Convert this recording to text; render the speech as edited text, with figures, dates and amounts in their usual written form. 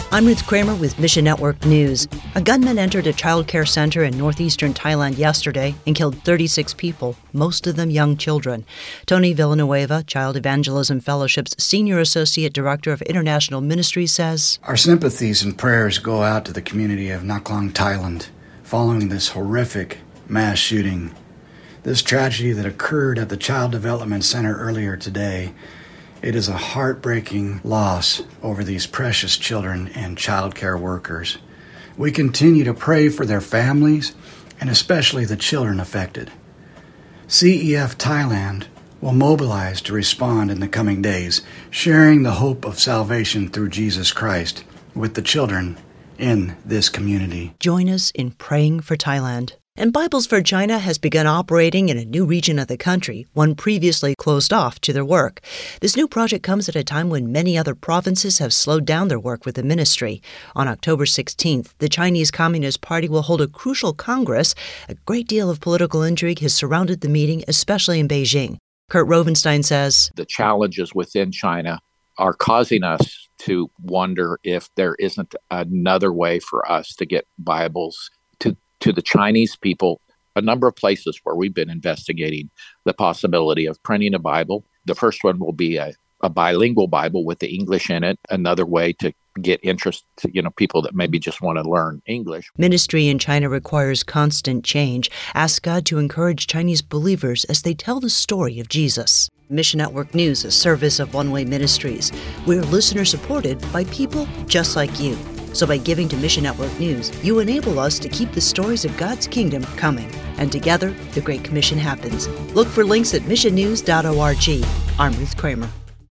I'm Ruth Kramer with Mission Network News. A gunman entered a child care center in northeastern Thailand yesterday and killed 36 people, most of them young children. Tony Villanueva, Child Evangelism Fellowship's Senior Associate Director of International Ministries, says, Our sympathies and prayers go out to the community of Naklong, Thailand, following this horrific mass shooting. This tragedy that occurred at the Child Development Center earlier today, it is a heartbreaking loss over these precious children and child care workers. We continue to pray for their families and especially the children affected. CEF Thailand will mobilize to respond in the coming days, sharing the hope of salvation through Jesus Christ with the children in this community. Join us in praying for Thailand. And Bibles for China has begun operating in a new region of the country, one previously closed off to their work. This new project comes at a time when many other provinces have slowed down their work with the ministry. On October 16th, the Chinese Communist Party will hold a crucial Congress. A great deal of political intrigue has surrounded the meeting, especially in Beijing. Kurt Rovenstein says, the challenges within China are causing us to wonder if there isn't another way for us to get Bibles to the Chinese people. A number of places where we've been investigating the possibility of printing a Bible. The first one will be a bilingual Bible with the English in it, another way to get interest to, people that maybe just want to learn English. Ministry in China requires constant change. Ask God to encourage Chinese believers as they tell the story of Jesus. Mission Network News, a service of One Way Ministries. We're listener-supported by people just like you. So by giving to Mission Network News, you enable us to keep the stories of God's kingdom coming. And together, the Great Commission happens. Look for links at missionnews.org. I'm Ruth Kramer.